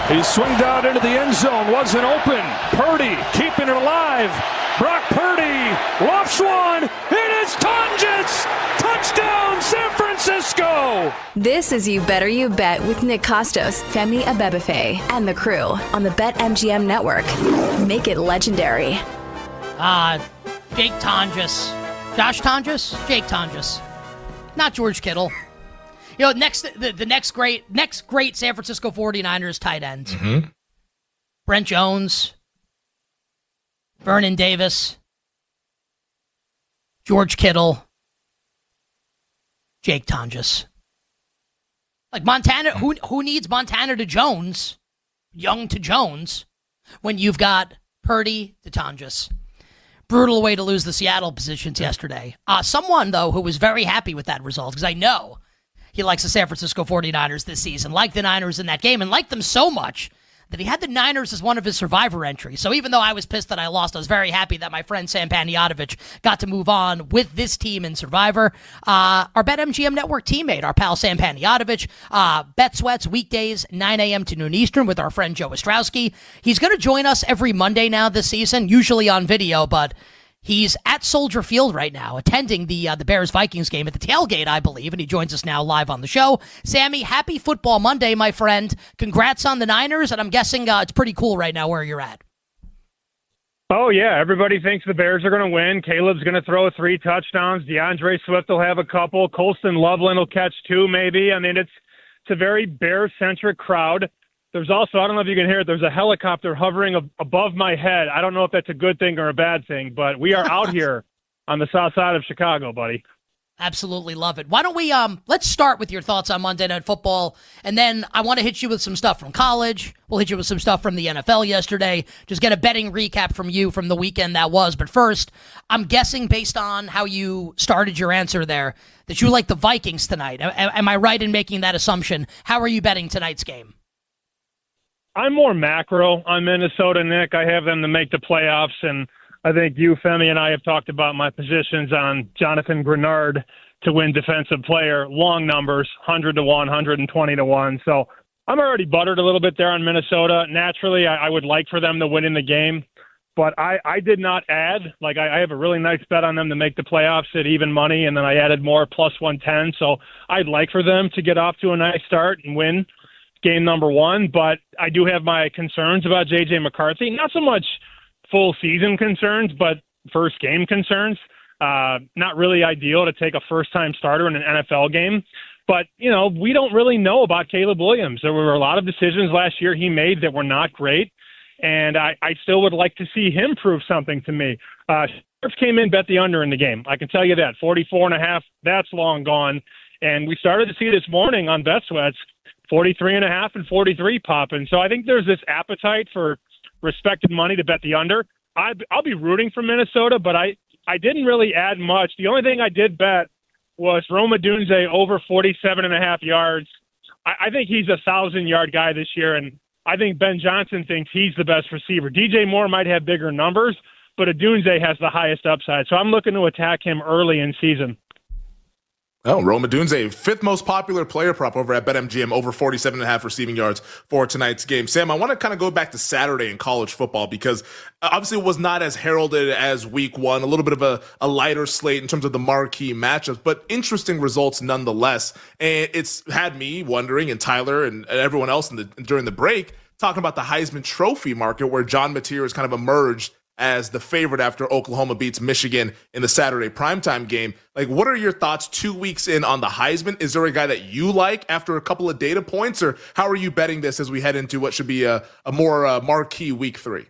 He swinged out into the end zone, wasn't open. Purdy keeping it alive. Brock Purdy lofts one. It is Tonjes. Touchdown, San Francisco. This is You Better You Bet with Nick Costos, Femi Abebefe, and the crew on the BetMGM network. Make it legendary. Jake Tonjes. Josh Tonjes? Jake Tonjes. Not George Kittle. You know, the next great San Francisco 49ers tight end. Mm-hmm. Brent Jones. Vernon Davis. George Kittle. Jake Tonjes. Like Montana, who needs Montana to Jones, Young to Jones, when you've got Purdy to Tonjes? Brutal way to lose the Seattle positions yesterday. Someone, though, who was very happy with that result, because I know he likes the San Francisco 49ers this season, liked the Niners in that game, and liked them so much that he had the Niners as one of his Survivor entries. So even though I was pissed that I lost, I was very happy that my friend Sam Panayotovich got to move on with this team in Survivor. Our BetMGM Network teammate, our pal Sam Panayotovich, Bet Sweats weekdays, 9 a.m. to noon Eastern with our friend Joe Ostrowski. He's going to join us every Monday now this season, usually on video, but he's at Soldier Field right now, attending the Bears-Vikings game at the tailgate, I believe, and he joins us now live on the show. Sammy, happy Football Monday, my friend. Congrats on the Niners, and I'm guessing it's pretty cool right now where you're at. Oh, yeah. Everybody thinks the Bears are going to win. Caleb's going to throw 3 touchdowns. DeAndre Swift will have a couple. Colston Loveland will catch 2, maybe. I mean, it's a very Bears-centric crowd. There's also, I don't know if you can hear it, there's a helicopter hovering above my head. I don't know if that's a good thing or a bad thing, but we are out here on the south side of Chicago, buddy. Absolutely love it. Why don't we, let's start with your thoughts on Monday Night Football, and then I want to hit you with some stuff from college. We'll hit you with some stuff from the NFL yesterday. Just get a betting recap from you from the weekend that was. But first, I'm guessing based on how you started your answer there, that you like the Vikings tonight. Am I right in making that assumption? How are you betting tonight's game? I'm more macro on Minnesota, Nick. I have them to make the playoffs, and I think you, Femi, and I have talked about my positions on Jonathan Grenard to win Defensive Player. Long numbers, 100 to 1, 120 to 1. So I'm already buttered a little bit there on Minnesota. Naturally, I would like for them to win in the game, but I did not add. Like, I have a really nice bet on them to make the playoffs at even money, and then I added more, plus 110. So I'd like for them to get off to a nice start and win game number 1, but I do have my concerns about J.J. McCarthy. Not so much full season concerns, but first game concerns. Not really ideal to take a first-time starter in an NFL game. But, you know, we don't really know about Caleb Williams. There were a lot of decisions last year he made that were not great, and I still would like to see him prove something to me. Sheriff came in, bet the under in the game. I can tell you that. 44.5, that's long gone. And we started to see this morning on Bet Sweats, 43.5 and 43 popping. So I think there's this appetite for respected money to bet the under. I'll be rooting for Minnesota, but I didn't really add much. The only thing I did bet was Rome Odunze over 47.5 yards. I think he's a 1,000-yard guy this year, and I think Ben Johnson thinks he's the best receiver. DJ Moore might have bigger numbers, but Odunze has the highest upside. So I'm looking to attack him early in season. Oh, Rome Odunze, 5th most popular player prop over at BetMGM, over 47.5 receiving yards for tonight's game. Sam, I want to kind of go back to Saturday in college football because obviously it was not as heralded as week 1, a little bit of a lighter slate in terms of the marquee matchups, but interesting results nonetheless. And it's had me wondering, and Tyler and everyone else during the break, talking about the Heisman Trophy market where John Mateer has kind of emerged as the favorite after Oklahoma beats Michigan in the Saturday primetime game. Like, what are your thoughts 2 weeks in on the Heisman? Is there a guy that you like after a couple of data points, or how are you betting this as we head into what should be a more marquee week 3?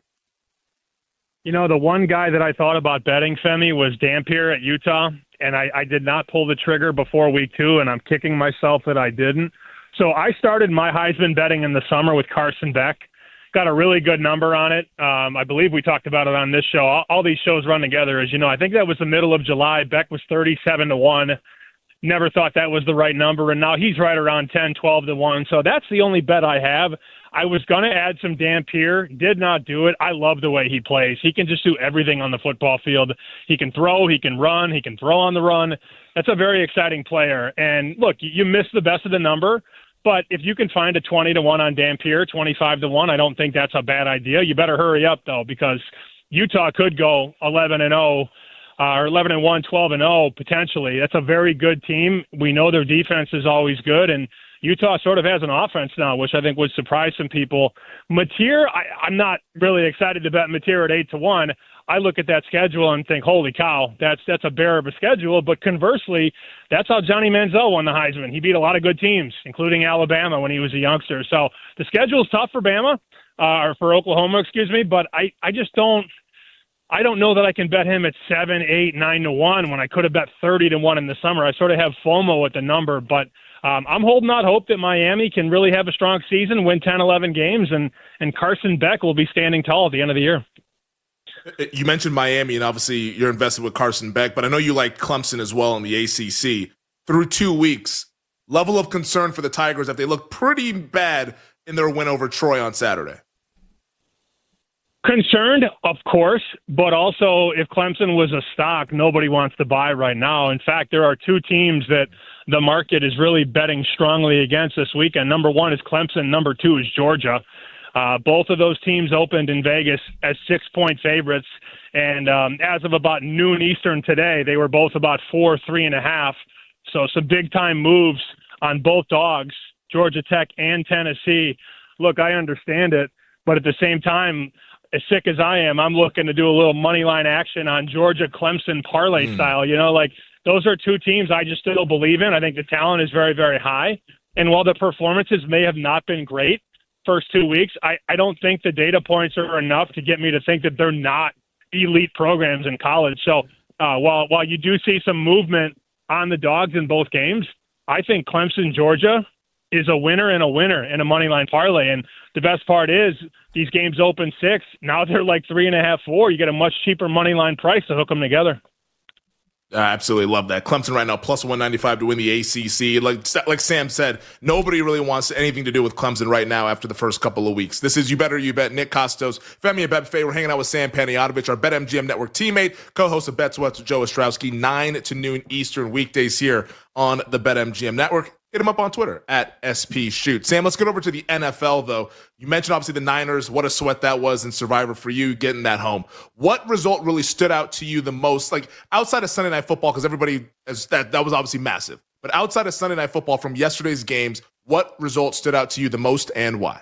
You know, the one guy that I thought about betting, Femi, was Dampier at Utah, and I did not pull the trigger before week 2, and I'm kicking myself that I didn't. So I started my Heisman betting in the summer with Carson Beck. Got a really good number on it. I believe we talked about it on this show. All these shows run together, as you know. I think that was the middle of July. Beck was 37 to 1. Never thought that was the right number, and now he's right around 10, 12 to 1. So that's the only bet I have. I was going to add some Dampier, did not do it. I love the way he plays. He can just do everything on the football field. He can throw, he can run, he can throw on the run. That's a very exciting player. And look, you missed the best of the number. But if you can find a 20-1 on Dampier, 25-1, I don't think that's a bad idea. You better hurry up, though, because Utah could go 11-0 or 11-1, 12-0 potentially. That's a very good team. We know their defense is always good, and Utah sort of has an offense now, which I think would surprise some people. Mateer, I'm not really excited to bet Mateer at 8-1. I look at that schedule and think, holy cow, that's a bear of a schedule. But conversely, that's how Johnny Manziel won the Heisman. He beat a lot of good teams, including Alabama when he was a youngster. So the schedule is tough for Bama, or for Oklahoma, excuse me. But I just don't know that I can bet him at 7, 8, 9-1 when I could have bet 30-1 in the summer. I sort of have FOMO at the number, but I'm holding out hope that Miami can really have a strong season, win 10, 11 games, and Carson Beck will be standing tall at the end of the year. You mentioned Miami, and obviously you're invested with Carson Beck, but I know you like Clemson as well in the ACC. Through 2 weeks, level of concern for the Tigers that they look pretty bad in their win over Troy on Saturday. Concerned, of course, but also if Clemson was a stock, nobody wants to buy right now. In fact, there are two teams that the market is really betting strongly against this weekend. Number one is Clemson. Number two is Georgia. Both of those teams opened in Vegas as 6-point favorites, and as of about noon Eastern today, they were both about 4, 3.5. So some big-time moves on both dogs, Georgia Tech and Tennessee. Look, I understand it, but at the same time, as sick as I am, I'm looking to do a little money line action on Georgia-Clemson parlay style. You know, like those are two teams I just still believe in. I think the talent is very, very high, and while the performances may have not been great first 2 weeks, I don't think the data points are enough to get me to think that they're not elite programs in college. So while you do see some movement on the dogs in both games, I think Clemson, Georgia is a winner and a winner in a money line parlay. And the best part is these games open 6. Now they're like 3.5, 4. You get a much cheaper money line price to hook them together. I absolutely love that. Clemson right now, plus 195 to win the ACC. Like Sam said, nobody really wants anything to do with Clemson right now after the first couple of weeks. This is You Better You Bet. Nick Kostos, Femi Abebefe. We're hanging out with Sam Panayotovich, our BetMGM Network teammate, co-host of Bet Sweats with Joe Ostrowski, 9 to noon Eastern weekdays here on the BetMGM Network. Hit him up on Twitter at SPShoot. Sam, let's get over to the NFL, though. You mentioned, obviously, the Niners. What a sweat that was in Survivor for you getting that home. What result really stood out to you the most? Like, outside of Sunday Night Football, because everybody, that was obviously massive. But outside of Sunday Night Football from yesterday's games, what result stood out to you the most and why?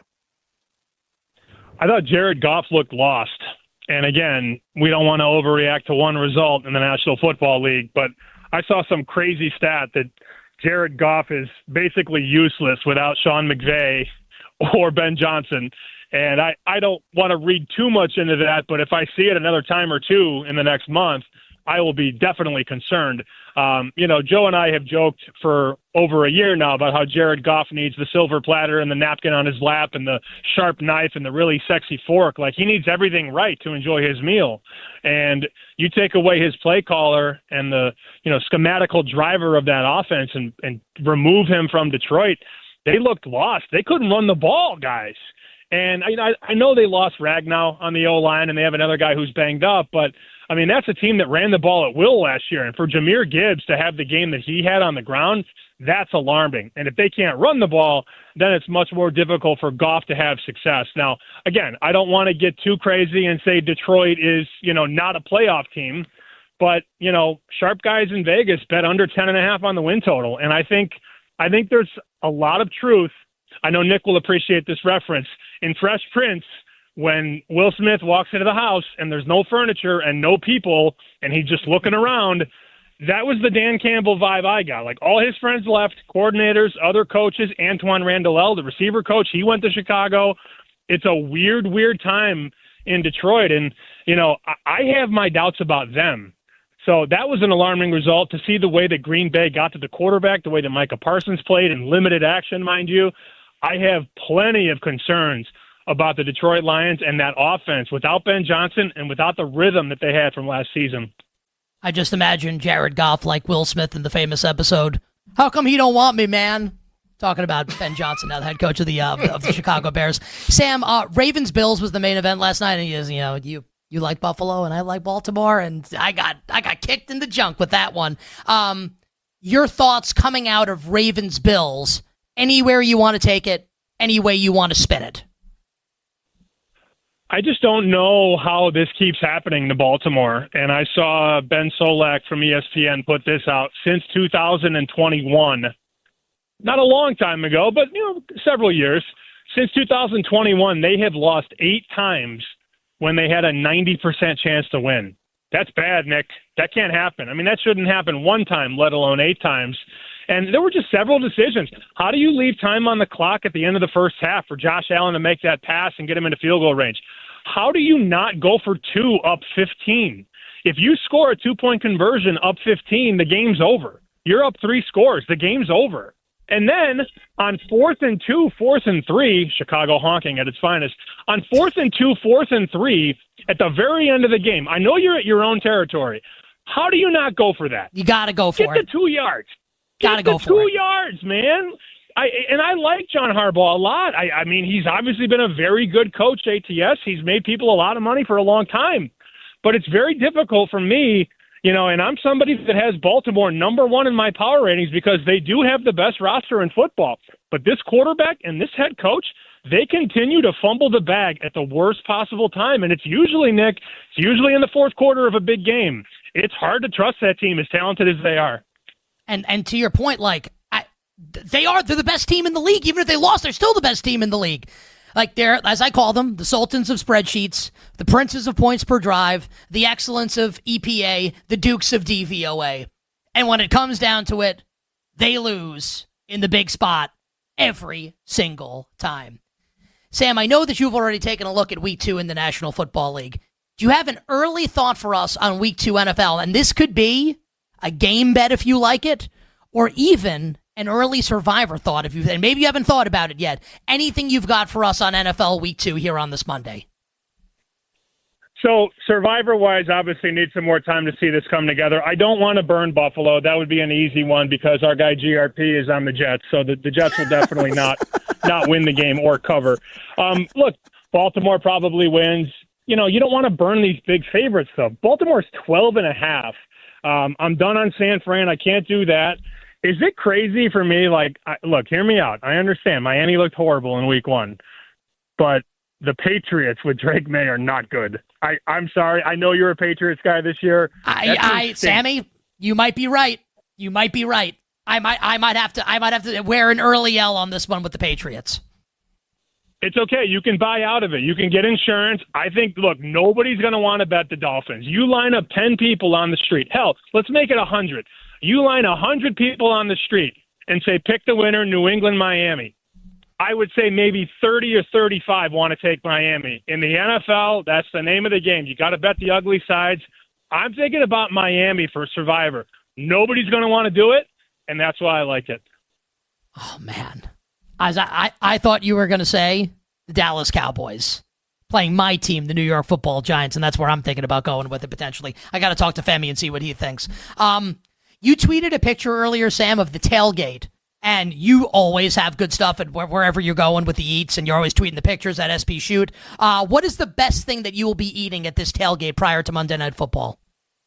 I thought Jared Goff looked lost. And again, we don't want to overreact to one result in the National Football League, but I saw some crazy stat that Jared Goff is basically useless without Sean McVay or Ben Johnson. And I don't want to read too much into that, but if I see it another time or two in the next month, I will be definitely concerned. Joe and I have joked for over a year now about how Jared Goff needs the silver platter and the napkin on his lap and the sharp knife and the really sexy fork. Like, he needs everything right to enjoy his meal. And you take away his play caller and the, schematical driver of that offense and remove him from Detroit, they looked lost. They couldn't run the ball, guys. And I know they lost Ragnow on the O-line and they have another guy who's banged up, but I mean, that's a team that ran the ball at will last year. And for Jahmyr Gibbs to have the game that he had on the ground, that's alarming. And if they can't run the ball, then it's much more difficult for Goff to have success. Now, again, I don't want to get too crazy and say Detroit is, not a playoff team. But, sharp guys in Vegas bet under 10.5 on the win total. And I think there's a lot of truth. I know Nick will appreciate this reference. In Fresh Prince, when Will Smith walks into the house and there's no furniture and no people and he's just looking around, that was the Dan Campbell vibe I got. Like, all his friends left, coordinators, other coaches. Antoine Randall, the receiver coach, he went to Chicago. It's a weird, weird time in Detroit. And, I have my doubts about them. So that was an alarming result to see the way that Green Bay got to the quarterback, the way that Micah Parsons played in limited action, mind you. I have plenty of concerns about the Detroit Lions and that offense without Ben Johnson and without the rhythm that they had from last season. I just imagine Jared Goff like Will Smith in the famous episode, "How come he don't want me, man?" Talking about Ben Johnson, now the head coach of the Chicago Bears. Sam, Ravens-Bills was the main event last night, and you like Buffalo and I like Baltimore, and I got kicked in the junk with that one. Your thoughts coming out of Ravens-Bills anywhere you want to take it, any way you want to spin it. I just don't know how this keeps happening to Baltimore. And I saw Ben Solak from ESPN put this out. Since 2021, not a long time ago, but several years, since 2021, they have lost 8 times when they had a 90% chance to win. That's bad, Nick. That can't happen. I mean, that shouldn't happen one time, let alone 8 times. And there were just several decisions. How do you leave time on the clock at the end of the first half for Josh Allen to make that pass and get him into field goal range? How do you not go for 2 up 15? If you score a 2-point conversion up 15, the game's over. You're up 3 scores. The game's over. And then on 4th and 2, 4th and 3, Chicago honking at its finest, on 4th and 2, 4th and 3, at the very end of the game, I know you're at your own territory. How do you not go for that? You got to go for it. Get the 2 yards. Got to go for it. 2 yards, man. I like John Harbaugh a lot. I mean, he's obviously been a very good coach, ATS. He's made people a lot of money for a long time. But it's very difficult for me, and I'm somebody that has Baltimore number 1 in my power ratings because they do have the best roster in football. But this quarterback and this head coach, they continue to fumble the bag at the worst possible time. And it's usually, Nick, in the fourth quarter of a big game. It's hard to trust that team as talented as they are. And to your point, they're the best team in the league. Even if they lost, they're still the best team in the league. They're, as I call them, the sultans of spreadsheets, the princes of points per drive, the excellence of EPA, the dukes of DVOA. And when it comes down to it, they lose in the big spot every single time. Sam, I know that you've already taken a look at Week 2 in the National Football League. Do you have an early thought for us on Week 2 NFL? And this could be a game bet if you like it, or even an early survivor thought if and maybe you haven't thought about it yet. Anything you've got for us on NFL Week 2 here on this Monday? So survivor-wise, obviously need some more time to see this come together. I don't want to burn Buffalo. That would be an easy one because our guy GRP is on the Jets, so the Jets will definitely not win the game or cover. Look, Baltimore probably wins. You don't want to burn these big favorites, though. Baltimore's 12.5. I'm done on San Fran. I can't do that. Is it crazy for me? Look, hear me out. I understand. Miami looked horrible in Week 1, but the Patriots with Drake May are not good. I'm sorry. I know you're a Patriots guy this year. Sammy, you might be right. You might be right. I might have to wear an early L on this one with the Patriots. It's okay. You can buy out of it. You can get insurance. I think, look, nobody's going to want to bet the Dolphins. You line up 10 people on the street. Hell, let's make it 100. You line 100 people on the street and say, pick the winner, New England, Miami. I would say maybe 30 or 35 want to take Miami. In the NFL, that's the name of the game. You got to bet the ugly sides. I'm thinking about Miami for Survivor. Nobody's going to want to do it, and that's why I like it. Oh, man. I thought you were going to say the Dallas Cowboys playing my team, the New York Football Giants, and that's where I'm thinking about going with it potentially. I got to talk to Femi and see what he thinks. You tweeted a picture earlier, Sam, of the tailgate, and you always have good stuff at wherever you're going with the eats, and you're always tweeting the pictures at SP Shoot. What is the best thing that you will be eating at this tailgate prior to Monday Night Football?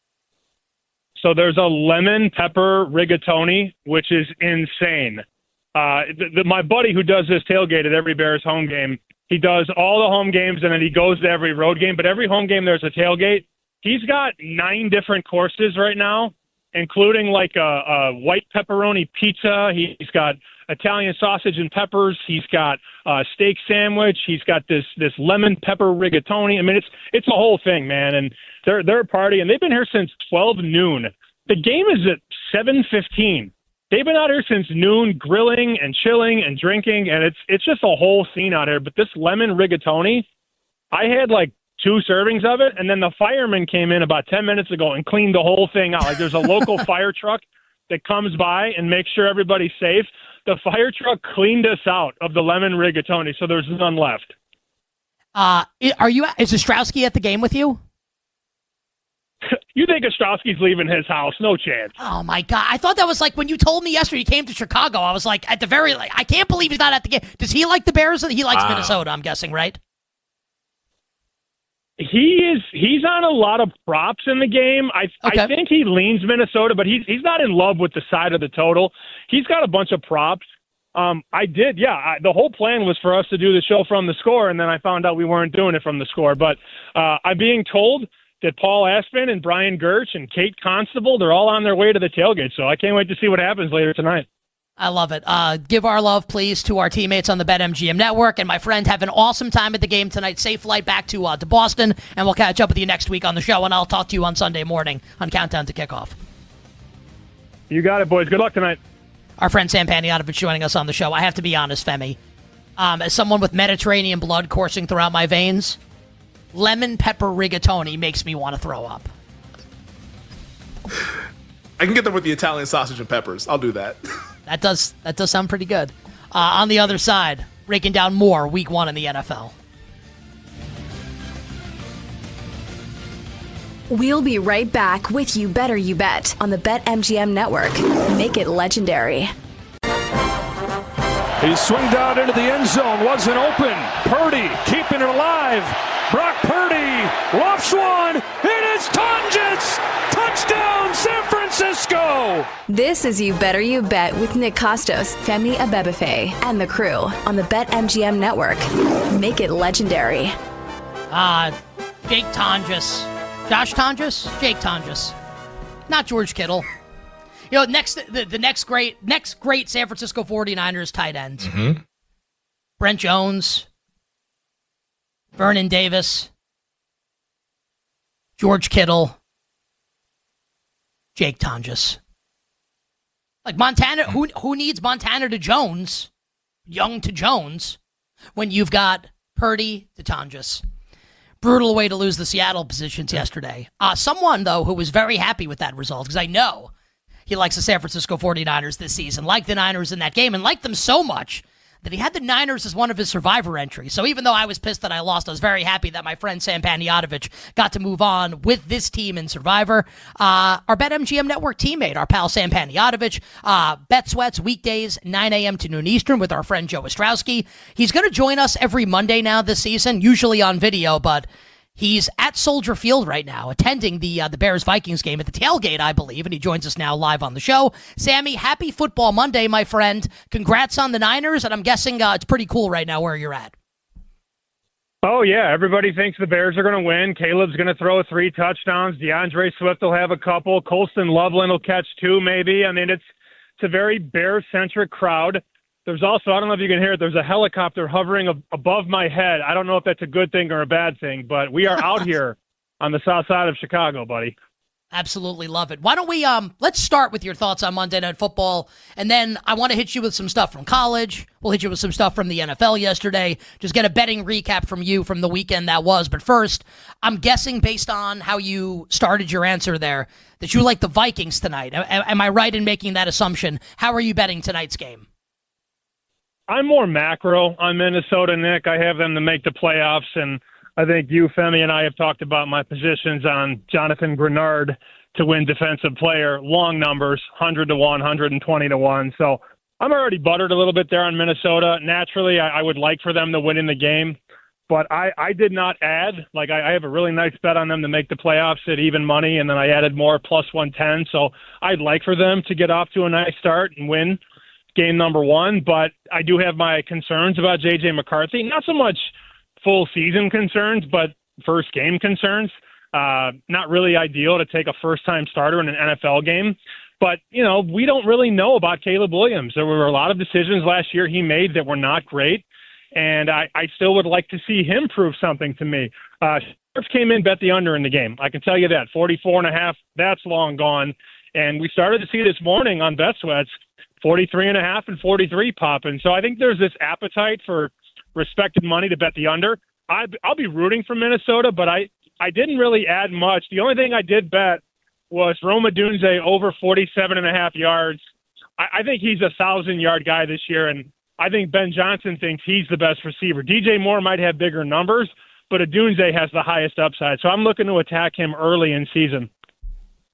So there's a lemon pepper rigatoni, which is insane. My buddy who does this tailgate at every Bears home game, he does all the home games, and then he goes to every road game. But every home game, there's a tailgate. He's got 9 different courses right now, including like a white pepperoni pizza. He's got Italian sausage and peppers. He's got a steak sandwich. He's got this lemon pepper rigatoni. I mean, it's a whole thing, man. And they're a party, and they've been here since 12 noon. The game is at 7:15. They've been out here since noon, grilling and chilling and drinking, and it's just a whole scene out here. But this lemon rigatoni, I had like 2 servings of it, and then the fireman came in about 10 minutes ago and cleaned the whole thing out. Like there's a local fire truck that comes by and makes sure everybody's safe. The fire truck cleaned us out of the lemon rigatoni, so there's none left. Is Ostrowski at the game with you? You think Ostrowski's leaving his house? No chance. Oh, my God. I thought that was like when you told me yesterday he came to Chicago. I was like, I can't believe he's not at the game. Does he like the Bears? He likes Minnesota, I'm guessing, right? He's on a lot of props in the game. I think he leans Minnesota, but he's not in love with the side of the total. He's got a bunch of props. I did, yeah. The whole plan was for us to do the show from the score, and then I found out we weren't doing it from the score. But I'm being told that Paul Aspen and Brian Gertz and Kate Constable, they're all on their way to the tailgate. So I can't wait to see what happens later tonight. I love it. Give our love, please, to our teammates on the BetMGM network. And my friend, have an awesome time at the game tonight. Safe flight back to Boston, and we'll catch up with you next week on the show, and I'll talk to you on Sunday morning on Countdown to Kickoff. You got it, boys. Good luck tonight. Our friend Sam Panayotovich joining us on the show. I have to be honest, Femi. As someone with Mediterranean blood coursing throughout my veins, lemon pepper rigatoni makes me want to throw up. I can get them with the Italian sausage and peppers. I'll do that. That does sound pretty good. On the other side, breaking down more Week 1 in the NFL. We'll be right back with You Better You Bet on the BetMGM network. Make it legendary. He swinged out into the end zone, wasn't open. Purdy keeping it alive. Brock Purdy lofts one. It is Tonjes. Touchdown, San Francisco. This is You Better You Bet with Nick Costos, Femi Abebefe, and the crew on the BetMGM network. Make it legendary. Jake Tonjes. Josh Tonjes? Jake Tonjes. Not George Kittle. You know, the next great San Francisco 49ers tight end. Mm-hmm. Brent Jones, Vernon Davis, George Kittle, Jake Tonjes. Like Montana, who needs Montana to Jones, Young to Jones, when you've got Purdy to Tonjes? Brutal way to lose the Seattle positions yesterday. Someone, though, who was very happy with that result, because I know he likes the San Francisco 49ers this season, liked the Niners in that game, and liked them so much that he had the Niners as one of his Survivor entries. So even though I was pissed that I lost, I was very happy that my friend Sam Panayotovich got to move on with this team in Survivor. Our BetMGM Network teammate, our pal Sam Panayotovich, Bet Sweats weekdays, 9 a.m. to noon Eastern with our friend Joe Ostrowski. He's going to join us every Monday now this season, usually on video, but he's at Soldier Field right now, attending the Bears-Vikings game at the tailgate, I believe, and he joins us now live on the show. Sammy, happy Football Monday, my friend. Congrats on the Niners, and I'm guessing it's pretty cool right now where you're at. Oh, yeah. Everybody thinks the Bears are going to win. Caleb's going to throw 3 touchdowns. DeAndre Swift will have a couple. Colston Loveland will catch 2, maybe. I mean, it's a very Bears-centric crowd. There's also, I don't know if you can hear it, there's a helicopter hovering above my head. I don't know if that's a good thing or a bad thing, but we are out here on the south side of Chicago, buddy. Absolutely love it. Why don't we, let's start with your thoughts on Monday Night Football, and then I want to hit you with some stuff from college. We'll hit you with some stuff from the NFL yesterday. Just get a betting recap from you from the weekend that was. But first, I'm guessing based on how you started your answer there, that you like the Vikings tonight. Am I right in making that assumption? How are you betting tonight's game? I'm more macro on Minnesota, Nick. I have them to make the playoffs, and I think you, Femi, and I have talked about my positions on Jonathan Grenard to win Defensive Player. Long numbers, 100 to 1, 120 to 1. So I'm already buttered a little bit there on Minnesota. Naturally, I would like for them to win in the game, but I did not add. Like, I have a really nice bet on them to make the playoffs at even money, and then I added more, plus 110. So I'd like for them to get off to a nice start and win game number 1, but I do have my concerns about J.J. McCarthy. Not so much full season concerns, but first game concerns. Not really ideal to take a first-time starter in an NFL game. But, you know, we don't really know about Caleb Williams. There were a lot of decisions last year he made that were not great, and I still would like to see him prove something to me. Sheriff came in, bet the under in the game. I can tell you that. 44.5, that's long gone. And we started to see this morning on Bet Sweats, 43.5 and 43 popping. So I think there's this appetite for respected money to bet the under. I'll be rooting for Minnesota, but I didn't really add much. The only thing I did bet was Rome Odunze over 47.5 yards. I think he's a 1,000-yard guy this year, and I think Ben Johnson thinks he's the best receiver. DJ Moore might have bigger numbers, but Odunze has the highest upside. So I'm looking to attack him early in season.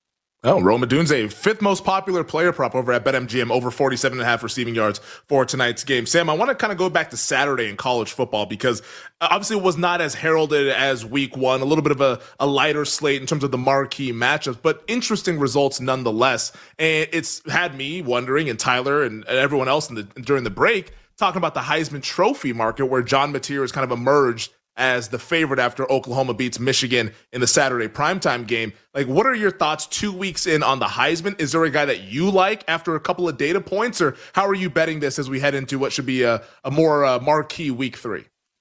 Oh, Rome Odunze, fifth most popular player prop over at BetMGM, over 47.5 receiving yards for tonight's game. Sam, I want to kind of go back to Saturday in college football because obviously it was not as heralded as week one, a little bit of a lighter slate in terms of the marquee matchups, but interesting results nonetheless. And it's had me wondering, and Tyler and everyone else during the break, talking about the Heisman Trophy market where John Mateer has kind of emerged as the favorite after Oklahoma beats Michigan in the Saturday primetime game. Like, what are your thoughts 2 weeks in on the Heisman? Is there a guy that you like after a couple of data points, or how are you betting this as we head into what should be a more marquee week 3?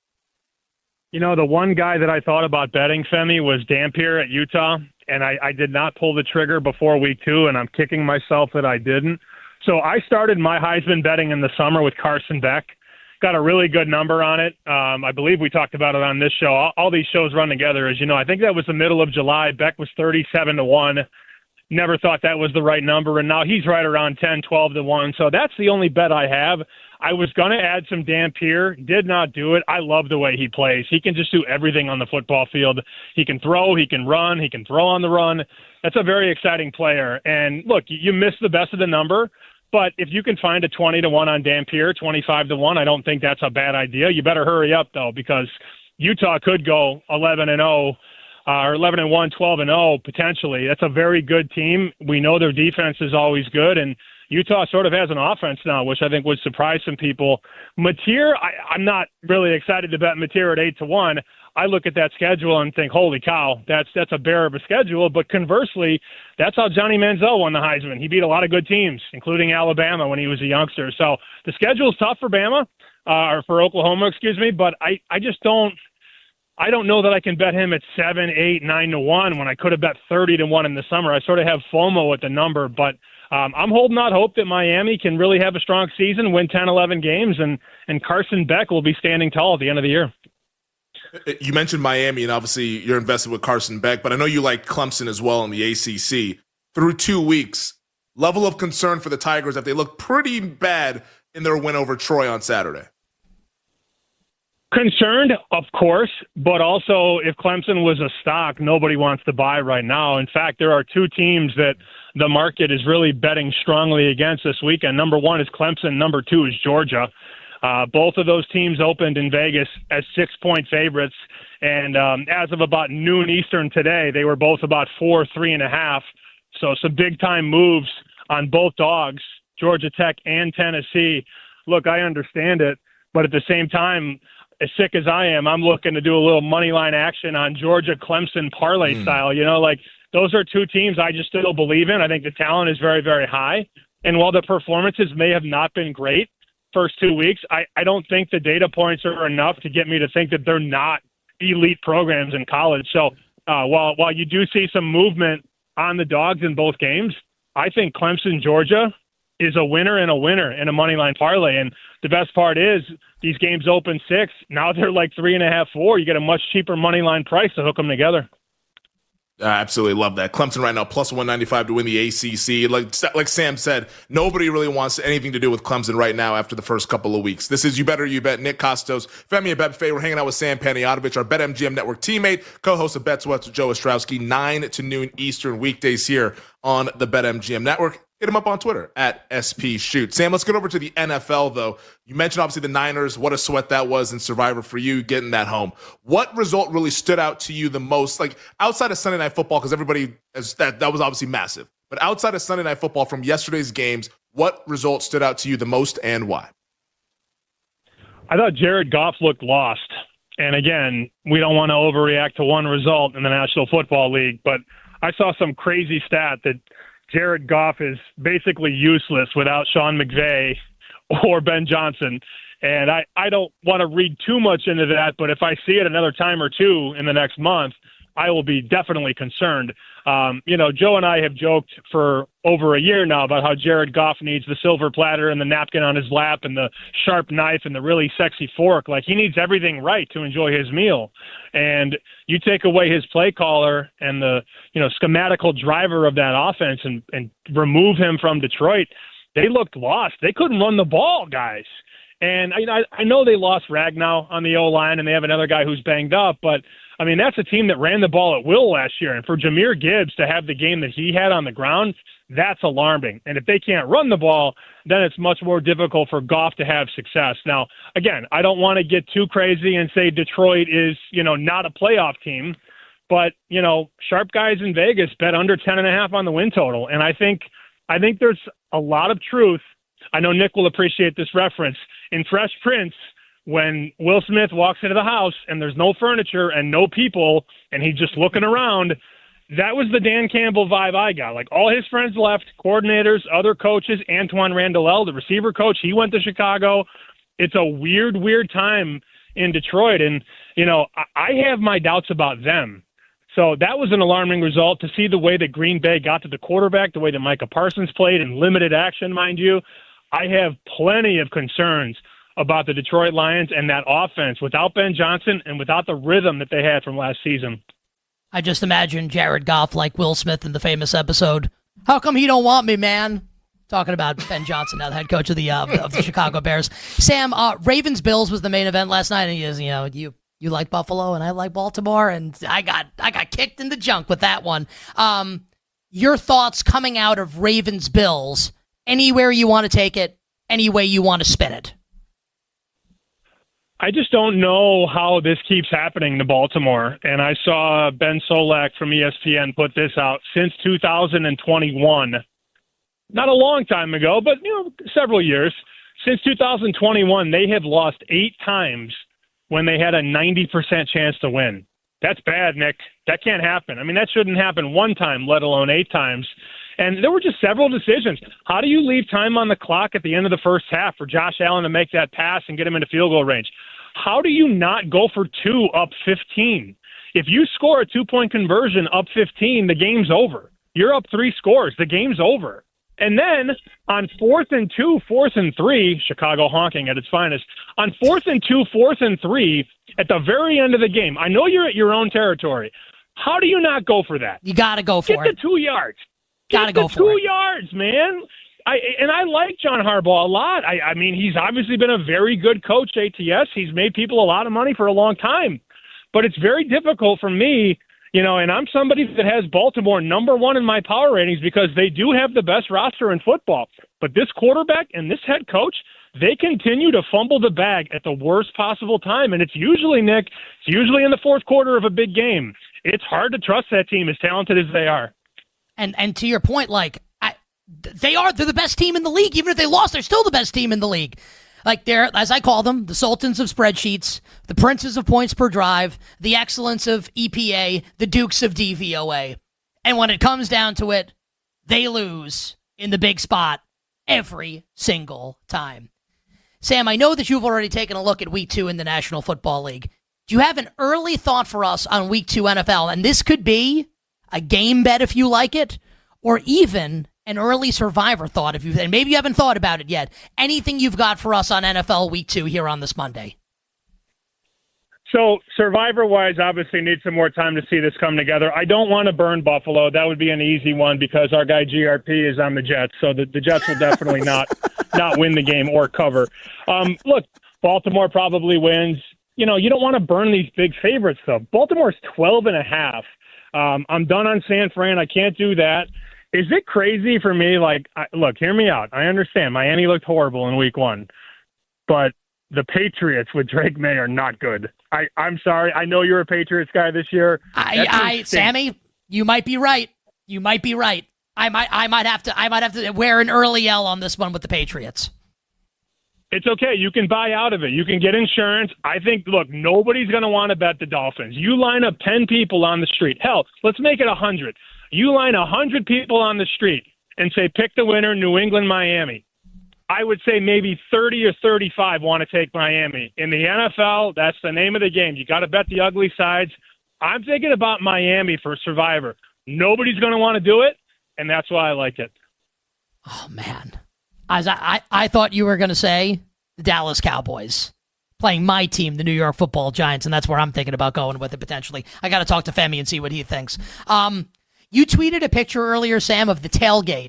You know, the one guy that I thought about betting, Femi, was Dampier at Utah, and I did not pull the trigger before week 2, and I'm kicking myself that I didn't. So I started my Heisman betting in the summer with Carson Beck. Got a really good number on it. I believe we talked about it on this show. All these shows run together, as you know. I think that was the middle of July. Beck was 37-1. Never thought that was the right number, and now he's right around 10, 12-1. So that's the only bet I have. I was going to add some Dampier. Did not do it. I love the way he plays. He can just do everything on the football field. He can throw. He can run. He can throw on the run. That's a very exciting player. And, look, you missed the best of the number. But if you can find a 20-1 on Dampier, 25-1, I don't think that's a bad idea. You better hurry up, though, because Utah could go 11-0 or 11-1, 12-0 potentially. That's a very good team. We know their defense is always good, and Utah sort of has an offense now, which I think would surprise some people. Mateer, I'm not really excited to bet Mateer at 8-1. I look at that schedule and think, holy cow, that's a bear of a schedule. But conversely, that's how Johnny Manziel won the Heisman. He beat a lot of good teams, including Alabama when he was a youngster. So the schedule is tough for Bama, or for Oklahoma, excuse me. But I just don't know that I can bet him at 7, 8, 9-1 when I could have bet 30-1 in the summer. I sort of have FOMO at the number, but I'm holding out hope that Miami can really have a strong season, win 10, 11 games, and Carson Beck will be standing tall at the end of the year. You mentioned Miami, and obviously you're invested with Carson Beck, but I know you like Clemson as well in the ACC. Through 2 weeks, level of concern for the Tigers if they look pretty bad in their win over Troy on Saturday. Concerned, of course, but also if Clemson was a stock, nobody wants to buy right now. In fact, there are 2 teams that the market is really betting strongly against this weekend. Number 1 is Clemson. Number 2 is Georgia. Both of those teams opened in Vegas as 6-point favorites, and as of about noon Eastern today, they were both about 4, 3.5. So some big-time moves on both dogs, Georgia Tech and Tennessee. Look, I understand it, but at the same time, as sick as I am, I'm looking to do a little money line action on Georgia Clemson parlay style. You know, like those are 2 teams I just still believe in. I think the talent is very, very high, and while the performances may have not been great first 2 weeks, I don't think the data points are enough to get me to think that they're not elite programs in college. So while you do see some movement on the dogs in both games, I think Clemson, Georgia is a winner and a winner in a money line parlay. And the best part is these games open 6. Now they're like 3.5, 4. You get a much cheaper money line price to hook them together. I absolutely love that. Clemson right now, plus 195 to win the ACC. Like Sam said, nobody really wants anything to do with Clemson right now after the first couple of weeks. This is You Better You Bet. Nick Kostos, Femi Abebefe. We're hanging out with Sam Panayotovich, our BetMGM Network teammate, co-host of Bet Sweats with Joe Ostrowski, 9 to noon Eastern weekdays here on the BetMGM Network. Hit him up on Twitter at SPShoot. Sam, let's get over to the NFL, though. You mentioned, obviously, the Niners. What a sweat that was in Survivor for you getting that home. What result really stood out to you the most? Like, outside of Sunday Night Football, because everybody, that was obviously massive. But outside of Sunday Night Football from yesterday's games, what result stood out to you the most and why? I thought Jared Goff looked lost. And, again, we don't want to overreact to one result in the National Football League, but I saw some crazy stat that Jared Goff is basically useless without Sean McVay or Ben Johnson. And I don't want to read too much into that, but if I see it another time or two in the next month, I will be definitely concerned. Joe and I have joked for over a year now about how Jared Goff needs the silver platter and the napkin on his lap and the sharp knife and the really sexy fork. Like, he needs everything right to enjoy his meal. And you take away his play caller and the, schematical driver of that offense and remove him from Detroit, they looked lost. They couldn't run the ball, guys. And I know they lost Ragnow on the O-line and they have another guy who's banged up, but I mean, that's a team that ran the ball at will last year. And for Jahmyr Gibbs to have the game that he had on the ground, that's alarming. And if they can't run the ball, then it's much more difficult for Goff to have success. Now, again, I don't want to get too crazy and say Detroit is, not a playoff team. But, sharp guys in Vegas bet under 10.5 on the win total. And I think there's a lot of truth. I know Nick will appreciate this reference. In Fresh Prince, when Will Smith walks into the house and there's no furniture and no people and he's just looking around, that was the Dan Campbell vibe I got. Like, all his friends left, coordinators, other coaches. Antoine Randall, the receiver coach, he went to Chicago. It's a weird, weird time in Detroit. And, I have my doubts about them. So that was an alarming result. To see the way that Green Bay got to the quarterback, the way that Micah Parsons played in limited action, mind you, I have plenty of concerns about the Detroit Lions and that offense without Ben Johnson and without the rhythm that they had from last season. I just imagine Jared Goff like Will Smith in the famous episode, "How come he don't want me, man?" Talking about Ben Johnson, now the head coach of the Chicago Bears. Sam, Ravens-Bills was the main event last night, and you like Buffalo and I like Baltimore, and I got kicked in the junk with that one. Your thoughts coming out of Ravens-Bills, anywhere you want to take it, any way you want to spin it. I just don't know how this keeps happening to Baltimore. And I saw Ben Solak from ESPN put this out. Since 2021, not a long time ago, but several years, since 2021, they have lost 8 times when they had a 90% chance to win. That's bad, Nick. That can't happen. I mean, that shouldn't happen one time, let alone 8 times. And there were just several decisions. How do you leave time on the clock at the end of the first half for Josh Allen to make that pass and get him into field goal range? How do you not go for 2 up 15? If you score a 2-point conversion up 15, the game's over. You're up 3 scores. The game's over. And then on 4th and 2, 4th and 3, Chicago honking at its finest, on 4th and 2, 4th and 3, at the very end of the game, I know you're at your own territory. How do you not go for that? You got to go for it. Get the 2 yards. Got to go for it. 2 yards, man. I like John Harbaugh a lot. I mean, he's obviously been a very good coach, ATS. He's made people a lot of money for a long time. But it's very difficult for me, and I'm somebody that has Baltimore number 1 in my power ratings because they do have the best roster in football. But this quarterback and this head coach, they continue to fumble the bag at the worst possible time. And it's usually, Nick, in the fourth quarter of a big game. It's hard to trust that team as talented as they are. And to your point, they're the best team in the league. Even if they lost, they're still the best team in the league. They're, as I call them, the sultans of spreadsheets, the princes of points per drive, the excellence of EPA, the dukes of DVOA. And when it comes down to it, they lose in the big spot every single time. Sam, I know that you've already taken a look at Week 2 in the National Football League. Do you have an early thought for us on Week 2 NFL? And this could be a game bet if you like it, or even an early survivor thought and maybe you haven't thought about it yet. Anything you've got for us on NFL Week 2 here on this Monday? So survivor-wise, obviously need some more time to see this come together. I don't want to burn Buffalo. That would be an easy one because our guy GRP is on the Jets, so the Jets will definitely not win the game or cover. Look, Baltimore probably wins. You don't want to burn these big favorites, though. Baltimore's 12.5. I'm done on San Fran. I can't do that. Is it crazy for me? Look, hear me out. I understand Miami looked horrible in Week 1, but the Patriots with Drake May are not good. I'm sorry. I know you're a Patriots guy this year. Sammy, you might be right. I might have to wear an early L on this one with the Patriots. It's okay. You can buy out of it. You can get insurance. I think, look, nobody's going to want to bet the Dolphins. You line up 10 people on the street. Hell, let's make it 100. You line 100 people on the street and say, pick the winner, New England, Miami. I would say maybe 30 or 35 want to take Miami. In the NFL, that's the name of the game. You got to bet the ugly sides. I'm thinking about Miami for Survivor. Nobody's going to want to do it, and that's why I like it. Oh, man. I thought you were going to say the Dallas Cowboys playing my team, the New York Football Giants, and that's where I'm thinking about going with it potentially. I got to talk to Femi and see what he thinks. You tweeted a picture earlier, Sam, of the tailgate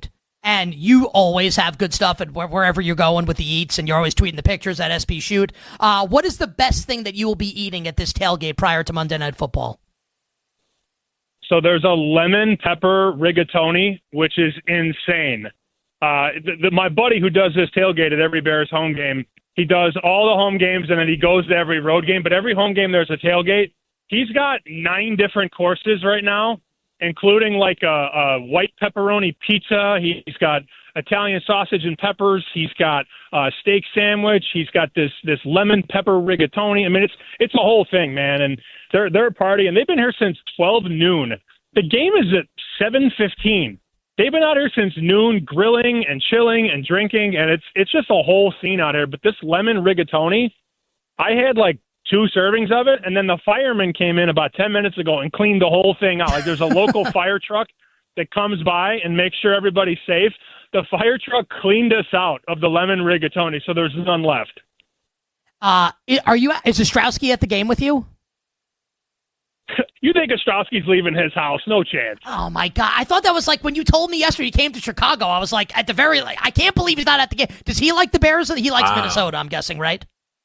And you always have good stuff at wherever you're going with the eats, and you're always tweeting the pictures at SP Shoot. What is the best thing that you will be eating at this tailgate prior to Monday Night Football? So there's a lemon pepper rigatoni, which is insane. My buddy who does this tailgate at every Bears home game, he does all the home games, and then he goes to every road game. But every home game, there's a tailgate. He's got 9 different courses right now, including like a white pepperoni pizza. He's got Italian sausage and peppers. He's got a steak sandwich. He's got this lemon pepper rigatoni. I mean, it's a whole thing, man. And they're a party, and they've been here since 12 noon. The game is at 7:15. They've been out here since noon, grilling and chilling and drinking, and it's just a whole scene out here. But this lemon rigatoni, I had like 2 servings of it, and then the fireman came in about 10 minutes ago and cleaned the whole thing out. Like, there's a local fire truck that comes by and makes sure everybody's safe. The fire truck cleaned us out of the lemon rigatoni, so there's none left. Is Ostrowski at the game with you? You think Ostrowski's leaving his house? No chance. Oh, my God. I thought that was like when you told me yesterday he came to Chicago. I was like, I can't believe he's not at the game. Does he like the Bears? He likes Minnesota, I'm guessing, right?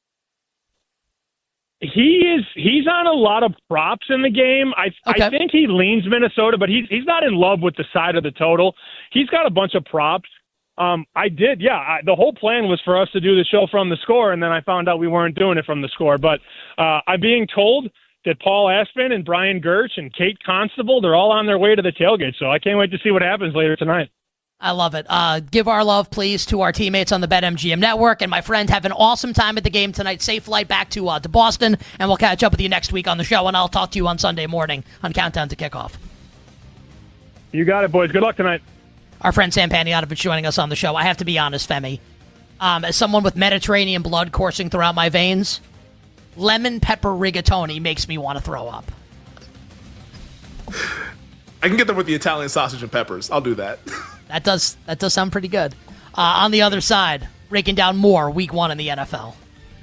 He's on a lot of props in the game. I think he leans Minnesota, but he's not in love with the side of the total. He's got a bunch of props. The whole plan was for us to do the show from the score, and then I found out we weren't doing it from the score. But I'm being told that Paul Aspen and Brian Gertz and Kate Constable, they're all on their way to the tailgate, so I can't wait to see what happens later tonight. I love it. Give our love, please, to our teammates on the BetMGM network. And my friend, have an awesome time at the game tonight. Safe flight back to Boston, and we'll catch up with you next week on the show, and I'll talk to you on Sunday morning on Countdown to Kickoff. You got it, boys. Good luck tonight. Our friend Sam Panayotovich joining us on the show. I have to be honest, Femi. As someone with Mediterranean blood coursing throughout my veins, lemon pepper rigatoni makes me want to throw up. I can get them with the Italian sausage and peppers. I'll do that. That does sound pretty good. On the other side, breaking down more Week 1 in the NFL.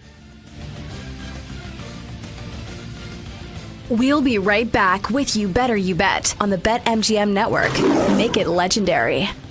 We'll be right back with You Better You Bet on the BetMGM network. Make it legendary.